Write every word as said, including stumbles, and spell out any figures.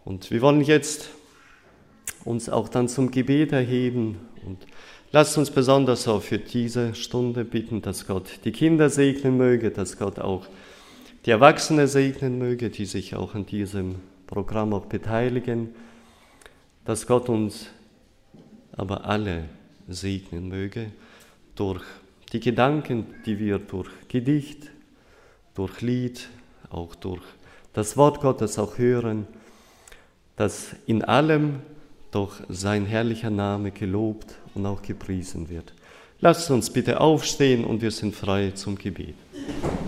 Und wir wollen jetzt uns auch dann zum Gebet erheben und lasst uns besonders auch für diese Stunde bitten, dass Gott die Kinder segnen möge, dass Gott auch die Erwachsenen segnen möge, die sich auch an diesem Programm auch beteiligen, dass Gott uns aber alle segnen möge durch die Gedanken, die wir durch Gedicht, durch Lied, auch durch das Wort Gottes auch hören, dass in allem doch sein herrlicher Name gelobt und auch gepriesen wird. Lasst uns bitte aufstehen und wir sind frei zum Gebet.